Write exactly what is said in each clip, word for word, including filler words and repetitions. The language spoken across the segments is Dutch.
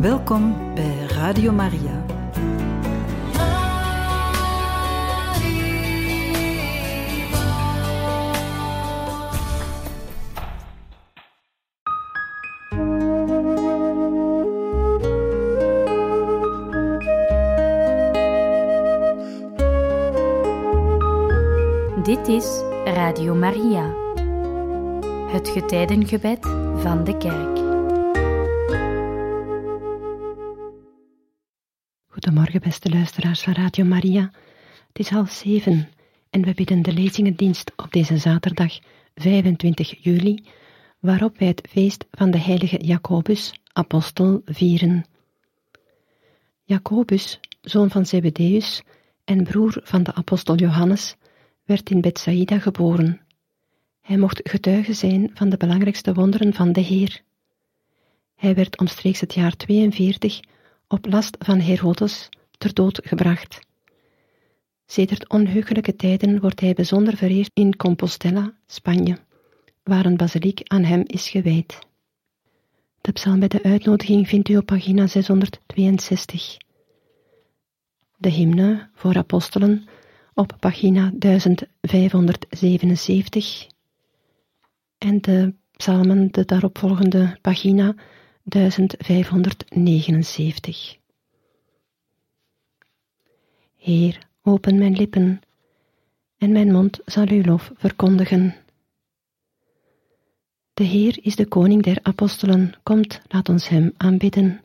Welkom bij Radio Maria. Dit is Radio Maria, het getijdengebed van de kerk. Goedemorgen, beste luisteraars van Radio Maria. Het is half zeven en we bidden de lezingendienst op deze zaterdag vijfentwintig juli, waarop wij het feest van de heilige Jacobus, apostel, vieren. Jacobus, zoon van Zebedeus en broer van de apostel Johannes, werd in Bethsaïda geboren. Hij mocht getuige zijn van de belangrijkste wonderen van de Heer. Hij werd omstreeks het jaar tweeënveertig op last van Herodes ter dood gebracht. Sedert onheugelijke tijden wordt hij bijzonder vereerd in Compostela, Spanje, waar een basiliek aan hem is gewijd. De psalm bij de uitnodiging vindt u op pagina zeshonderdtweeënzestig. De hymne voor apostelen op pagina duizend vijfhonderdzevenenzeventig en de psalmen de daaropvolgende pagina duizend vijfhonderdnegenenzeventig. Heer, open mijn lippen, en mijn mond zal uw lof verkondigen. De Heer is de koning der apostelen, komt, laat ons hem aanbidden.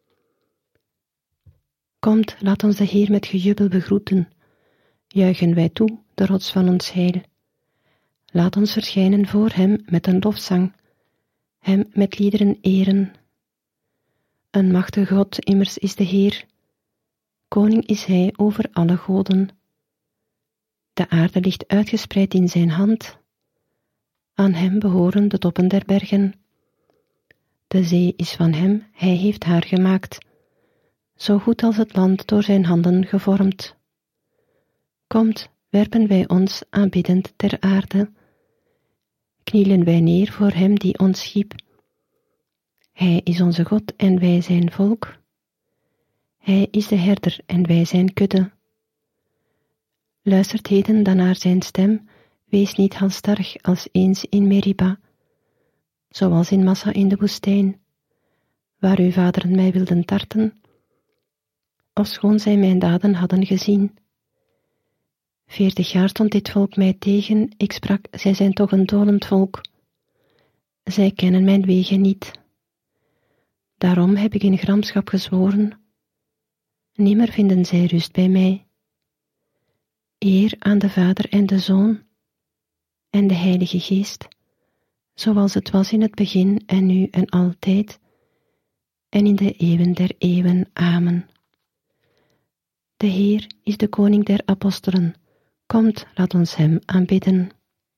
Komt, laat ons de Heer met gejubel begroeten. Juichen wij toe, de rots van ons heil. Laat ons verschijnen voor hem met een lofzang, hem met liederen eren. Een machtige God immers is de Heer, koning is hij over alle goden. De aarde ligt uitgespreid in zijn hand, aan hem behoren de toppen der bergen. De zee is van hem, hij heeft haar gemaakt, zo goed als het land door zijn handen gevormd. Komt, werpen wij ons aanbiddend ter aarde, knielen wij neer voor hem die ons schiep. Hij is onze God en wij zijn volk. Hij is de herder en wij zijn kudde. Luistert heden dan naar zijn stem, wees niet halsstarrig als eens in Meriba, zoals in Massa in de woestijn, waar uw vaderen mij wilden tarten, ofschoon zij mijn daden hadden gezien. Veertig jaar stond dit volk mij tegen, ik sprak, zij zijn toch een dolend volk. Zij kennen mijn wegen niet. Daarom heb ik in gramschap gezworen, nimmer vinden zij rust bij mij. Eer aan de Vader en de Zoon en de Heilige Geest, zoals het was in het begin en nu en altijd, en in de eeuwen der eeuwen. Amen. De Heer is de koning der apostelen. Komt, laat ons hem aanbidden.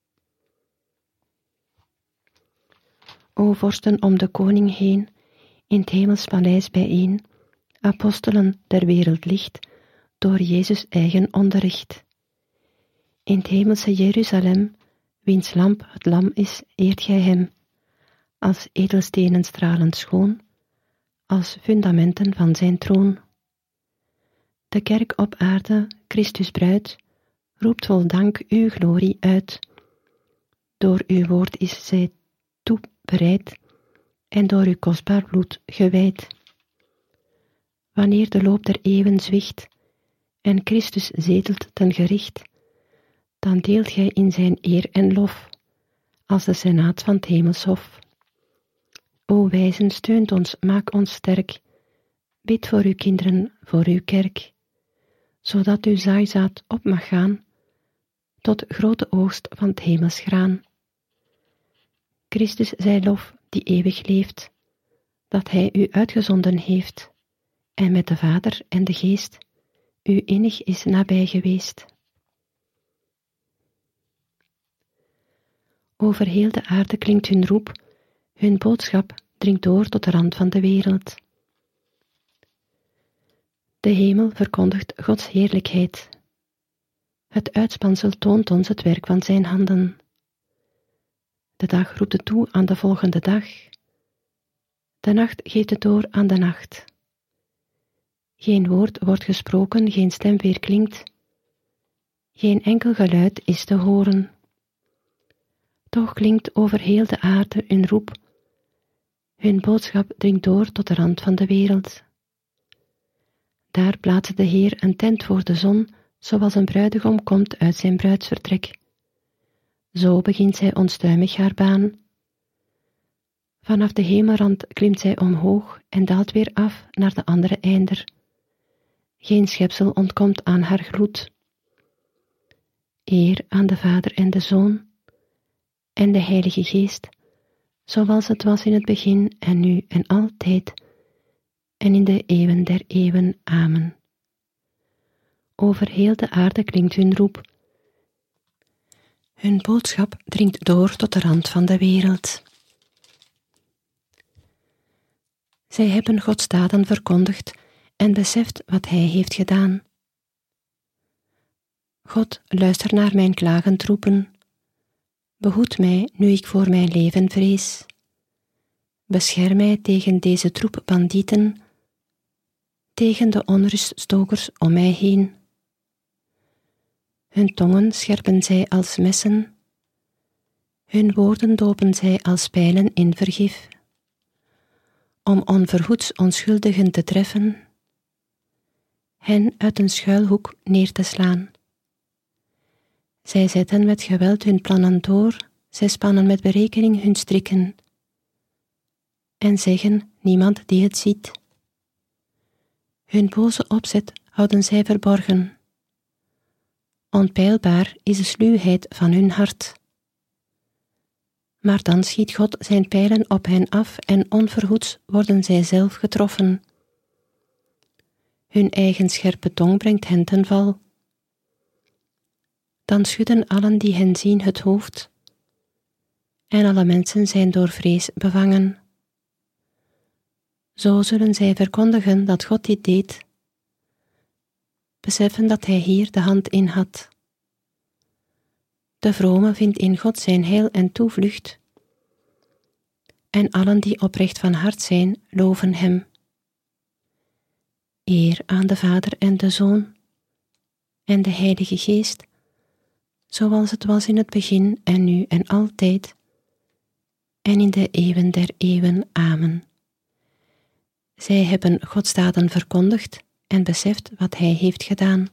O vorsten om de koning heen, in het hemels paleis bijeen, apostelen der wereld licht, door Jezus eigen onderricht. In het hemelse Jeruzalem, wiens lamp het lam is, eert gij hem, als edelstenen stralend schoon, als fundamenten van zijn troon. De kerk op aarde, Christus bruid, roept vol dank uw glorie uit. Door uw woord is zij toebereid en door uw kostbaar bloed gewijd. Wanneer de loop der eeuwen zwicht en Christus zetelt ten gericht, dan deelt gij in zijn eer en lof, als de senaat van het hemelshof. O wijzen, steunt ons, maak ons sterk, bid voor uw kinderen, voor uw kerk, zodat uw zaaizaad op mag gaan, tot grote oogst van het hemels graan. Christus zij lof, die eeuwig leeft, dat hij u uitgezonden heeft, en met de Vader en de Geest u innig is nabij geweest. Over heel de aarde klinkt hun roep, hun boodschap dringt door tot de rand van de wereld. De hemel verkondigt Gods heerlijkheid. Het uitspansel toont ons het werk van zijn handen. De dag roept het toe aan de volgende dag. De nacht geeft het door aan de nacht. Geen woord wordt gesproken, geen stem weerklinkt. Geen enkel geluid is te horen. Toch klinkt over heel de aarde hun roep. Hun boodschap dringt door tot de rand van de wereld. Daar plaatst de Heer een tent voor de zon, zoals een bruidegom komt uit zijn bruidsvertrek. Zo begint zij onstuimig haar baan. Vanaf de hemelrand klimt zij omhoog en daalt weer af naar de andere einder. Geen schepsel ontkomt aan haar gloed. Eer aan de Vader en de Zoon en de Heilige Geest, zoals het was in het begin en nu en altijd en in de eeuwen der eeuwen. Amen. Over heel de aarde klinkt hun roep. Hun boodschap dringt door tot de rand van de wereld. Zij hebben Gods daden verkondigd en beseft wat Hij heeft gedaan. God, luister naar mijn klagend roepen. Behoed mij nu ik voor mijn leven vrees. Bescherm mij tegen deze troep bandieten, tegen de onruststokers om mij heen. Hun tongen scherpen zij als messen, hun woorden dopen zij als pijlen in vergif, om onverhoeds onschuldigen te treffen, hen uit een schuilhoek neer te slaan. Zij zetten met geweld hun plannen door, zij spannen met berekening hun strikken, en zeggen niemand die het ziet. Hun boze opzet houden zij verborgen. Onpeilbaar is de sluwheid van hun hart. Maar dan schiet God zijn pijlen op hen af en onverhoeds worden zij zelf getroffen. Hun eigen scherpe tong brengt hen ten val. Dan schudden allen die hen zien het hoofd, en alle mensen zijn door vrees bevangen. Zo zullen zij verkondigen dat God dit deed, beseffen dat Hij hier de hand in had. De vrome vindt in God zijn heil en toevlucht, en allen die oprecht van hart zijn, loven Hem. Eer aan de Vader en de Zoon en de Heilige Geest, zoals het was in het begin en nu en altijd, en in de eeuwen der eeuwen. Amen. Zij hebben Gods daden verkondigd en beseft wat Hij heeft gedaan.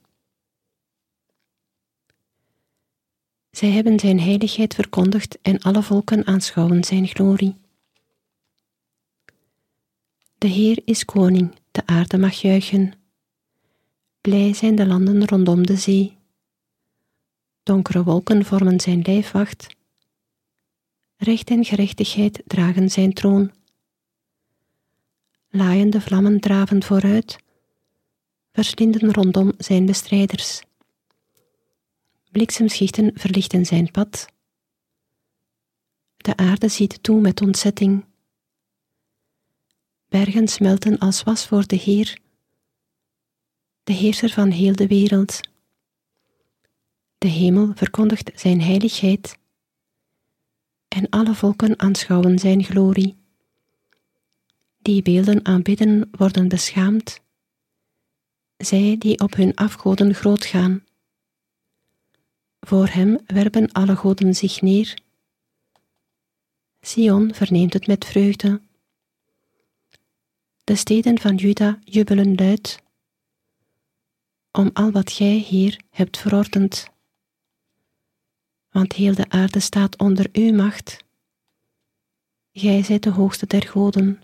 Zij hebben zijn heiligheid verkondigd en alle volken aanschouwen zijn glorie. De Heer is koning, de aarde mag juichen. Blij zijn de landen rondom de zee. Donkere wolken vormen zijn lijfwacht. Recht en gerechtigheid dragen zijn troon. Laaiende vlammen draven vooruit, verslinden rondom zijn bestrijders. Bliksemschichten verlichten zijn pad. De aarde ziet toe met ontzetting. Bergen smelten als was voor de Heer, de heerser van heel de wereld. De hemel verkondigt zijn heiligheid, en alle volken aanschouwen zijn glorie. Die beelden aanbidden worden beschaamd, zij die op hun afgoden groot gaan. Voor hem werpen alle goden zich neer. Sion verneemt het met vreugde. De steden van Juda jubelen luid, om al wat gij, Heer, hebt verordend. Want heel de aarde staat onder uw macht. Gij zijt de hoogste der goden.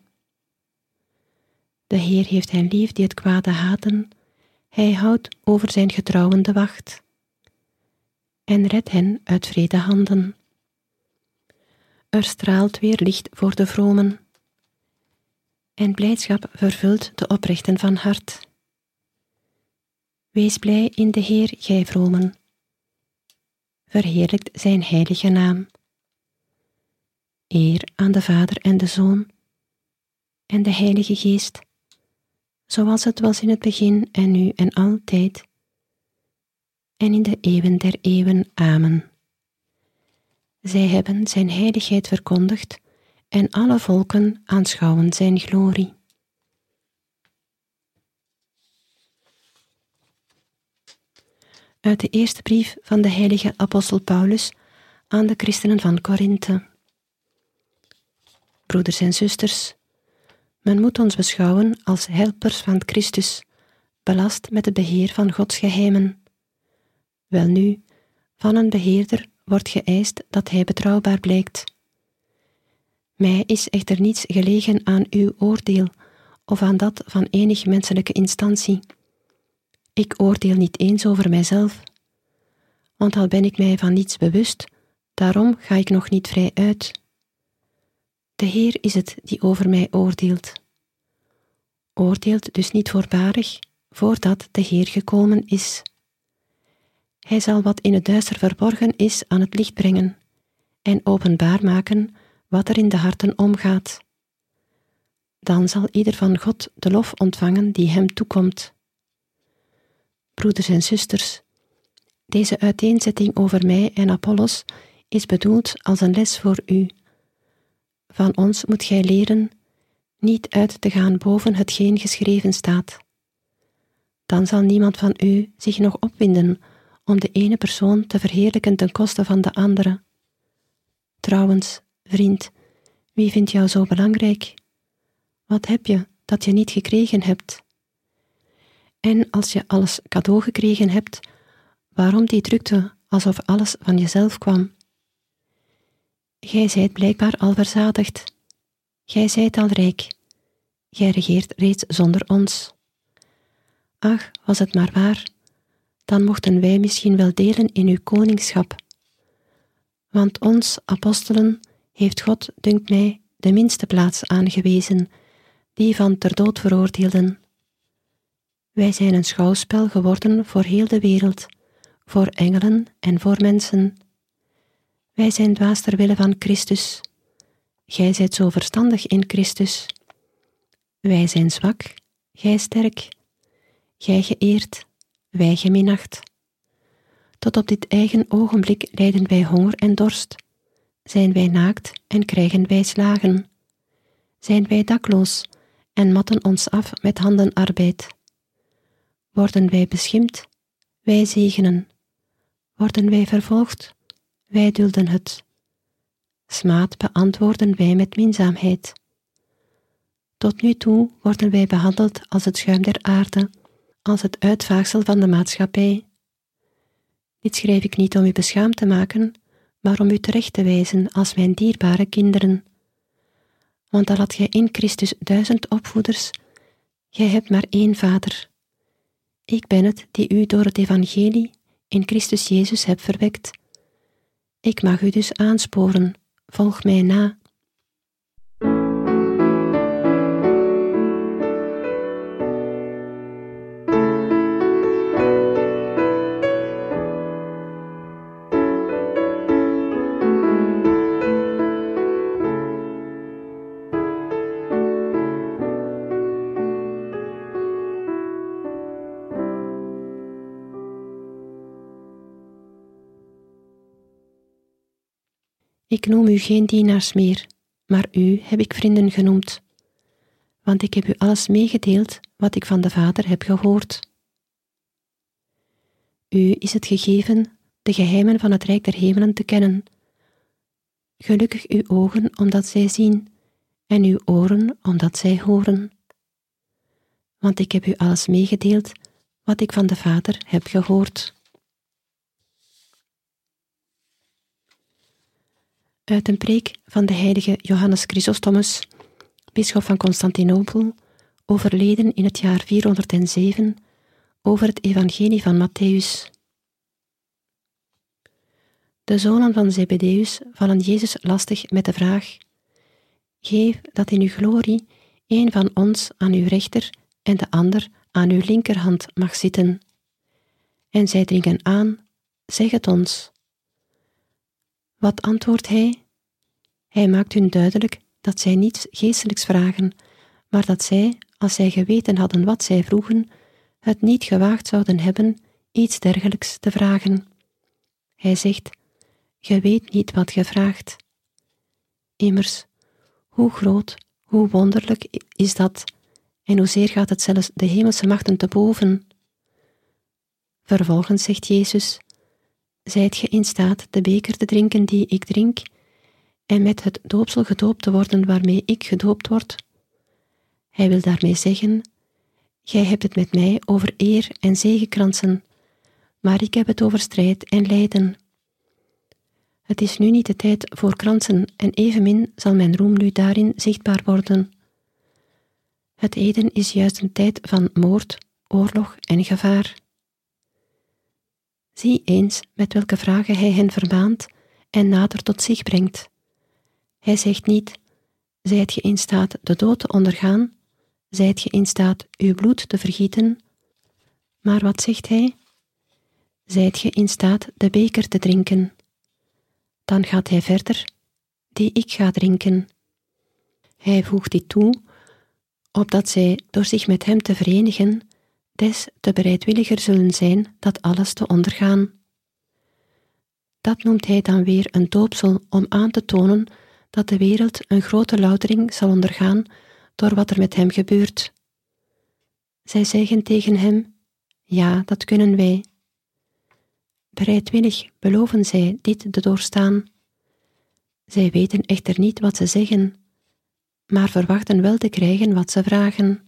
De Heer heeft hen lief die het kwade haten, hij houdt over zijn getrouwen de wacht, en redt hen uit wrede handen. Er straalt weer licht voor de vromen, en blijdschap vervult de oprechten van hart. Wees blij in de Heer, gij vromen. Verheerlijkt zijn heilige naam. Eer aan de Vader en de Zoon en de Heilige Geest, zoals het was in het begin en nu en altijd, en in de eeuwen der eeuwen. Amen. Zij hebben zijn heiligheid verkondigd, en alle volken aanschouwen zijn glorie. Uit de eerste brief van de heilige apostel Paulus aan de christenen van Korinthe. Broeders en zusters, men moet ons beschouwen als helpers van Christus, belast met het beheer van Gods geheimen. Welnu, van een beheerder wordt geëist dat hij betrouwbaar blijkt. Mij is echter niets gelegen aan uw oordeel of aan dat van enig menselijke instantie. Ik oordeel niet eens over mijzelf, want al ben ik mij van niets bewust, daarom ga ik nog niet vrij uit. De Heer is het die over mij oordeelt. Oordeelt dus niet voorbarig, voordat de Heer gekomen is. Hij zal wat in het duister verborgen is aan het licht brengen en openbaar maken wat er in de harten omgaat. Dan zal ieder van God de lof ontvangen die hem toekomt. Broeders en zusters, deze uiteenzetting over mij en Apollos is bedoeld als een les voor u. Van ons moet gij leren niet uit te gaan boven hetgeen geschreven staat. Dan zal niemand van u zich nog opwinden om de ene persoon te verheerlijken ten koste van de andere. Trouwens, vriend, wie vindt jou zo belangrijk? Wat heb je dat je niet gekregen hebt? En als je alles cadeau gekregen hebt, waarom die drukte alsof alles van jezelf kwam? Gij zijt blijkbaar al verzadigd. Gij zijt al rijk. Gij regeert reeds zonder ons. Ach, was het maar waar, dan mochten wij misschien wel delen in uw koningschap. Want ons, apostelen, heeft God, dunkt mij, de minste plaats aangewezen, die van ter dood veroordeelden. Wij zijn een schouwspel geworden voor heel de wereld, voor engelen en voor mensen. Wij zijn dwaas ter wille van Christus. Gij zijt zo verstandig in Christus. Wij zijn zwak, gij sterk. Gij geëerd, wij geminacht. Tot op dit eigen ogenblik lijden wij honger en dorst. Zijn wij naakt en krijgen wij slagen. Zijn wij dakloos en matten ons af met handenarbeid. Worden wij beschimpt, wij zegenen. Worden wij vervolgd, wij dulden het. Smaad beantwoorden wij met minzaamheid. Tot nu toe worden wij behandeld als het schuim der aarde, als het uitvaagsel van de maatschappij. Dit schrijf ik niet om u beschaamd te maken, maar om u terecht te wijzen als mijn dierbare kinderen. Want al had gij in Christus duizend opvoeders, gij hebt maar één Vader. Ik ben het die u door het evangelie in Christus Jezus heb verwekt. Ik mag u dus aansporen, volg mij na. Ik noem u geen dienaars meer, maar u heb ik vrienden genoemd, want ik heb u alles meegedeeld wat ik van de Vader heb gehoord. U is het gegeven de geheimen van het Rijk der Hemelen te kennen. Gelukkig uw ogen omdat zij zien, en uw oren omdat zij horen. Want ik heb u alles meegedeeld wat ik van de Vader heb gehoord. Uit een preek van de heilige Johannes Chrysostomus, bisschop van Constantinopel, overleden in het jaar vierhonderdzeven, over het evangelie van Matthäus. De zonen van Zebedeus vallen Jezus lastig met de vraag: geef dat in uw glorie een van ons aan uw rechter en de ander aan uw linkerhand mag zitten. En zij dringen aan: zeg het ons. Wat antwoordt hij? Hij maakt hun duidelijk dat zij niets geestelijks vragen, maar dat zij, als zij geweten hadden wat zij vroegen, het niet gewaagd zouden hebben iets dergelijks te vragen. Hij zegt: ge weet niet wat ge vraagt. Immers, hoe groot, hoe wonderlijk is dat, en hoezeer gaat het zelfs de hemelse machten te boven. Vervolgens zegt Jezus: zijt ge in staat de beker te drinken die ik drink, en met het doopsel gedoopt te worden waarmee ik gedoopt word? Hij wil daarmee zeggen: gij hebt het met mij over eer en zegekransen, maar ik heb het over strijd en lijden. Het is nu niet de tijd voor kransen en evenmin zal mijn roem nu daarin zichtbaar worden. Het heden is juist een tijd van moord, oorlog en gevaar. Zie eens met welke vragen hij hen vermaant en nader tot zich brengt. Hij zegt niet: zijt ge in staat de dood te ondergaan, zijt ge in staat uw bloed te vergieten, maar wat zegt hij? Zijt ge in staat de beker te drinken? Dan gaat hij verder: die ik ga drinken. Hij voegt dit toe, opdat zij door zich met hem te verenigen, des te bereidwilliger zullen zijn dat alles te ondergaan. Dat noemt hij dan weer een doopsel om aan te tonen dat de wereld een grote loutering zal ondergaan door wat er met hem gebeurt. Zij zeggen tegen hem: ja, dat kunnen wij. Bereidwillig beloven zij dit te doorstaan. Zij weten echter niet wat ze zeggen, maar verwachten wel te krijgen wat ze vragen.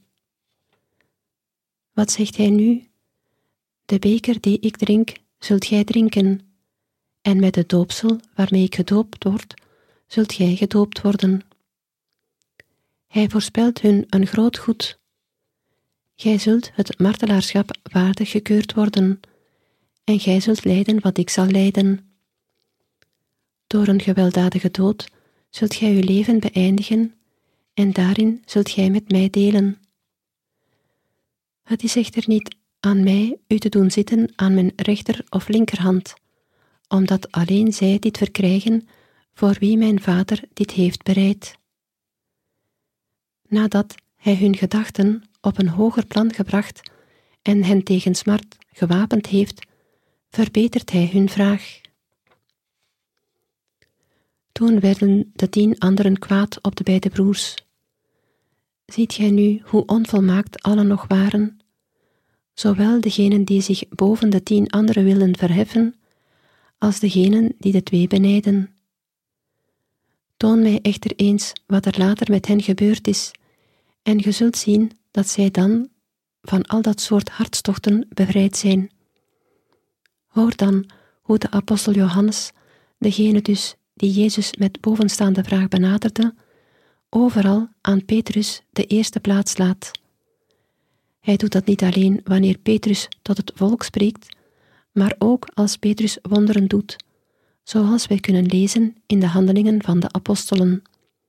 Wat zegt hij nu? De beker die ik drink, zult gij drinken, en met het doopsel waarmee ik gedoopt word, zult gij gedoopt worden. Hij voorspelt hun een groot goed. Gij zult het martelaarschap waardig gekeurd worden, en gij zult lijden wat ik zal lijden. Door een gewelddadige dood zult gij uw leven beëindigen, en daarin zult gij met mij delen. Het is echter niet aan mij u te doen zitten aan mijn rechter of linkerhand, omdat alleen zij dit verkrijgen voor wie mijn Vader dit heeft bereid. Nadat hij hun gedachten op een hoger plan gebracht en hen tegen smart gewapend heeft, verbetert hij hun vraag. Toen werden de tien anderen kwaad op de beide broers. Ziet gij nu hoe onvolmaakt allen nog waren? Zowel degenen die zich boven de tien anderen wilden verheffen, als degenen die de twee benijden. Toon mij echter eens wat er later met hen gebeurd is, en ge zult zien dat zij dan van al dat soort hartstochten bevrijd zijn. Hoor dan hoe de apostel Johannes, degene dus die Jezus met bovenstaande vraag benaderde, overal aan Petrus de eerste plaats laat. Hij doet dat niet alleen wanneer Petrus tot het volk spreekt, maar ook als Petrus wonderen doet, zoals wij kunnen lezen in de handelingen van de apostelen.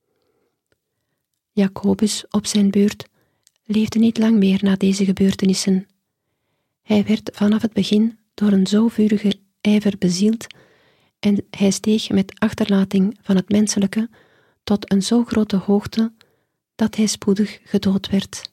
Jacobus op zijn beurt leefde niet lang meer na deze gebeurtenissen. Hij werd vanaf het begin door een zo vurige ijver bezield en hij steeg met achterlating van het menselijke tot een zo grote hoogte dat hij spoedig gedood werd.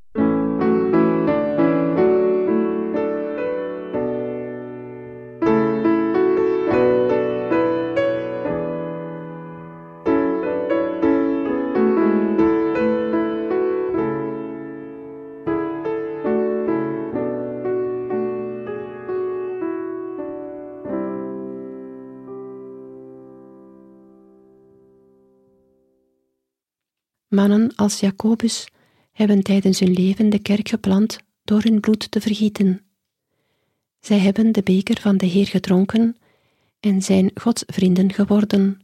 Mannen als Jacobus hebben tijdens hun leven de kerk geplant door hun bloed te vergieten. Zij hebben de beker van de Heer gedronken en zijn Gods vrienden geworden.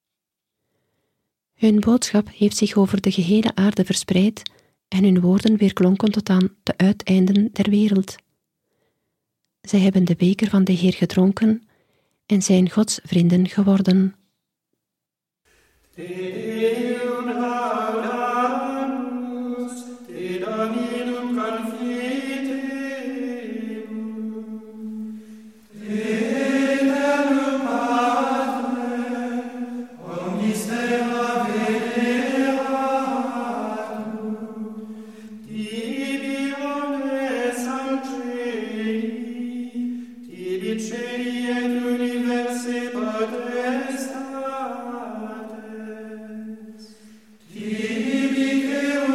Hun boodschap heeft zich over de gehele aarde verspreid en hun woorden weerklonken tot aan de uiteinden der wereld. Zij hebben de beker van de Heer gedronken en zijn Gods vrienden geworden. Tibi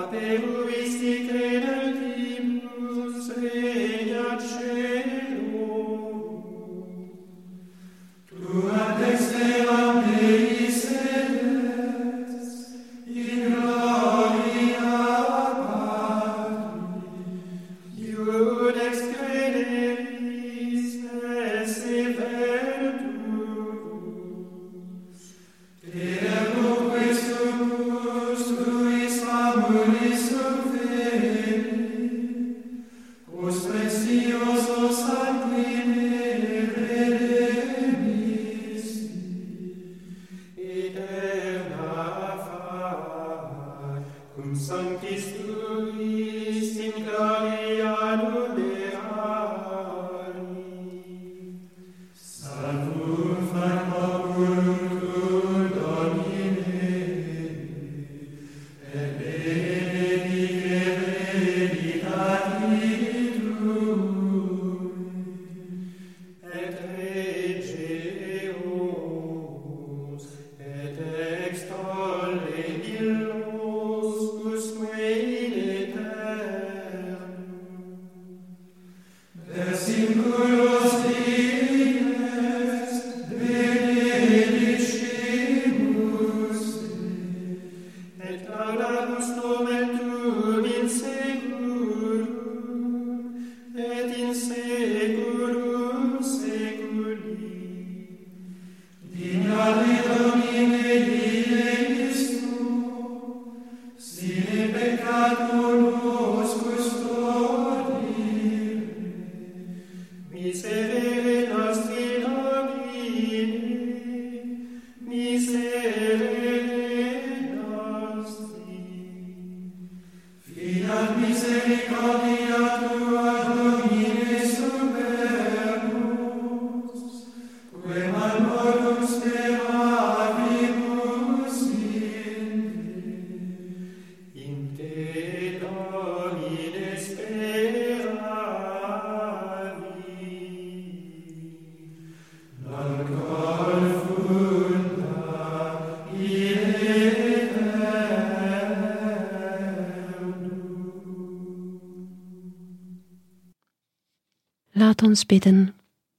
Laat ons bidden.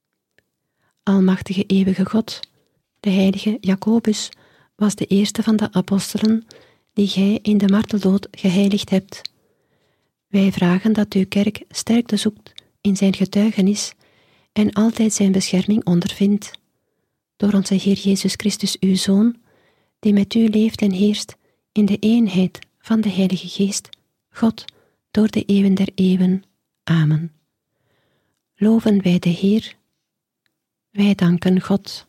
Almachtige eeuwige God, de heilige Jacobus was de eerste van de apostelen die gij in de marteldood geheiligd hebt. Wij vragen dat uw kerk sterkte zoekt in zijn getuigenis en altijd zijn bescherming ondervindt. Door onze Heer Jezus Christus, uw Zoon, die met u leeft en heerst in de eenheid van de Heilige Geest, God, door de eeuwen der eeuwen. Amen. Loven wij de Heer. Wij danken God.